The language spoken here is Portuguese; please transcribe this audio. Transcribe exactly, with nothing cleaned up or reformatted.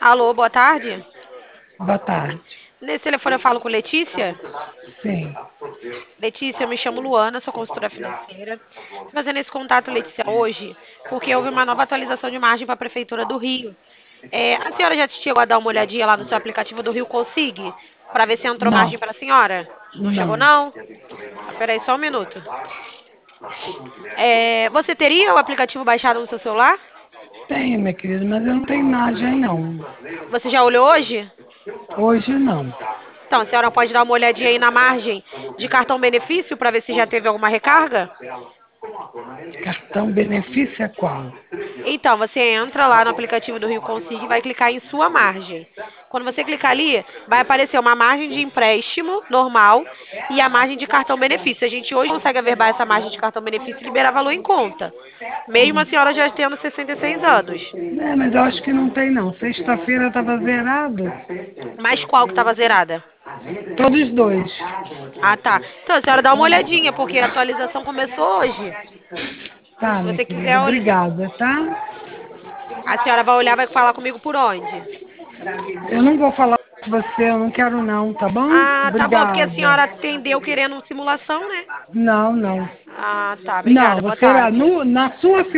Alô, boa tarde. Boa tarde. Nesse telefone eu falo com Letícia. Sim. Letícia, eu me chamo Luana, sou consultora financeira. Estou fazendo esse contato, Letícia, hoje, porque houve uma nova atualização de margem para a Prefeitura do Rio. É, a senhora já chegou a dar uma olhadinha lá no seu aplicativo do Rio Consigue, para ver se entrou Não. margem para a senhora? Não chegou, Não. não? Ah, peraí, só um minuto. É, você teria o aplicativo baixado no seu celular? Tenho, minha querida, mas eu não tenho margem, não. Você já olhou hoje? Hoje não. Então, a senhora pode dar uma olhadinha aí na margem de cartão benefício para ver se já teve alguma recarga? Cartão benefício é qual? Então, você entra lá no aplicativo do Rio Consigo e vai clicar em sua margem. Quando você clicar ali, vai aparecer uma margem de empréstimo normal e a margem de cartão benefício. A gente hoje consegue averbar essa margem de cartão benefício e liberar valor em conta, mesmo a senhora já tendo sessenta e seis anos. É, mas eu acho que não tem, não. Sexta-feira estava zerado. Mas qual que estava zerada? Todos dois. Ah, tá. Então, a senhora dá uma olhadinha, porque a atualização começou hoje. Tá, Se minha você querida. quiser olhar, Obrigada, tá? a senhora vai olhar, vai falar comigo por onde? Eu não vou falar com você, eu não quero não, tá bom? Ah, tá bom, porque a senhora Obrigada. atendeu querendo simulação, né? Não, não. Ah, tá. Não, Obrigada. Boa você, tarde. no, na sua